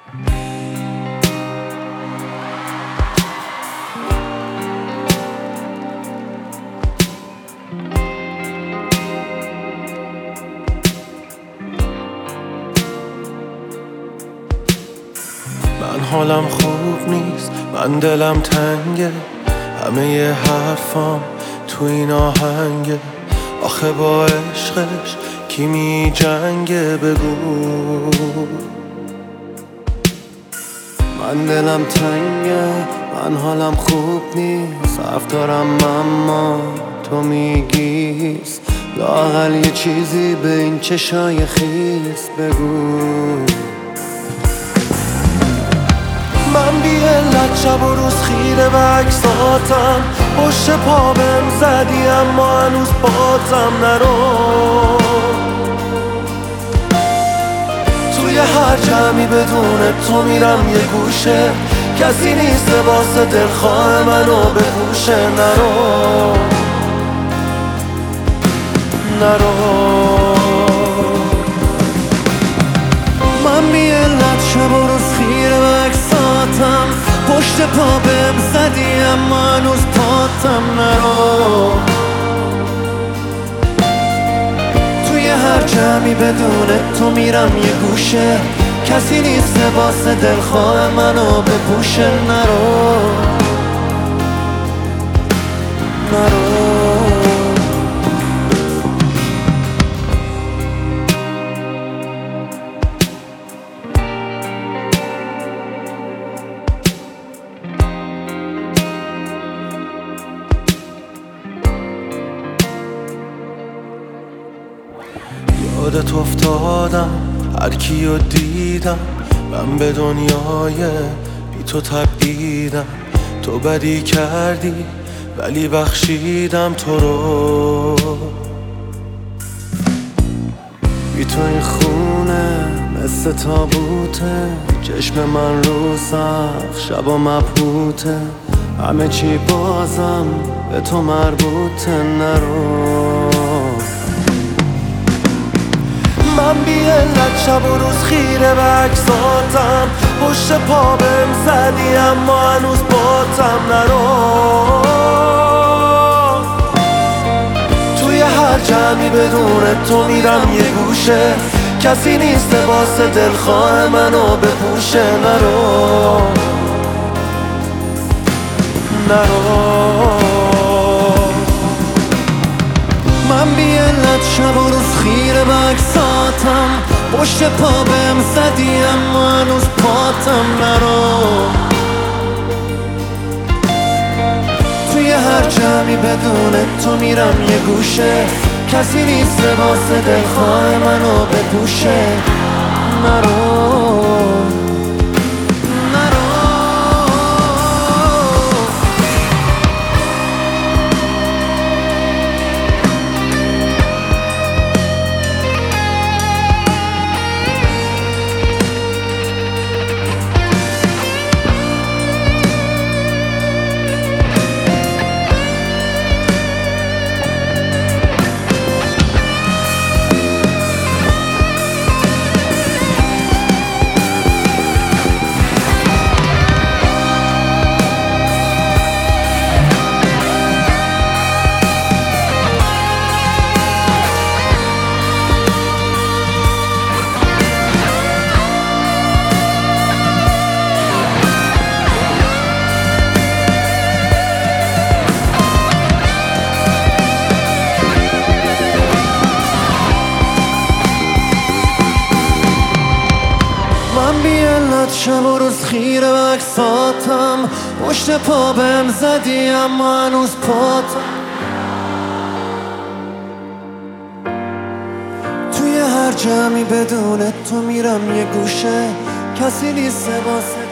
من حالم خوب نیست، من دلم تنگه، همه ی حرفام تو این آهنگه. آخه با عشقش کی می جنگه بگو. من دلم تنگه، من حالم خوب نیست، حرف دارم اما تو میگیست. لااقل یه چیزی به این چشای خیس بگو. من بی علت شب و روز خیره و عکساتم، پشت پا بهم زدی اما هنوز بازم نرو. توی هر جمعی بدون تو میرم یه گوشه، کسی نیست لباس دلخواه منو بپوشه. نرو من بی علت شب و روز خیره و عکساتم، پشت پا بهم زدی اما هنوز پاتم. نرو توی هر جمعی بدون تو میرم یه گوشه، کسی نیست لباس دلخواه منو بپوشه. نرو یادت افتادم، هر کیو دیدم، من به دنیای بی تو تبعیدم. تو بدی کردی ولی بخشیدم تو رو. بی تو این خونه مثل تابوته، چشم من رو سقف شبا مبهوته. همه چی بازم به تو مربوطه. نرو من بی علت شب و روز خیره به عکساتم، پشت پا بهم زدی اما هنوز باتم. نرو توی هر جمعی بدون تو میرم یه گوشه، کسی نیست لباس دلخواه منو بپوشه. نرو من بی علت شب و روز خیره به عکساتم، پشت پا بهم زدی اما هنوز پاتم. نرو توی هر جمعی بدون تو میرم یه گوشه، کسی نیست لباس دلخواه منو بپوشه. نرو شب و روز خیره به عکساتم، پشت پا بهم زدی اما هنوز پاتم. توی هر جمعی بدون تو میرم یه گوشه، کسی نیست واسه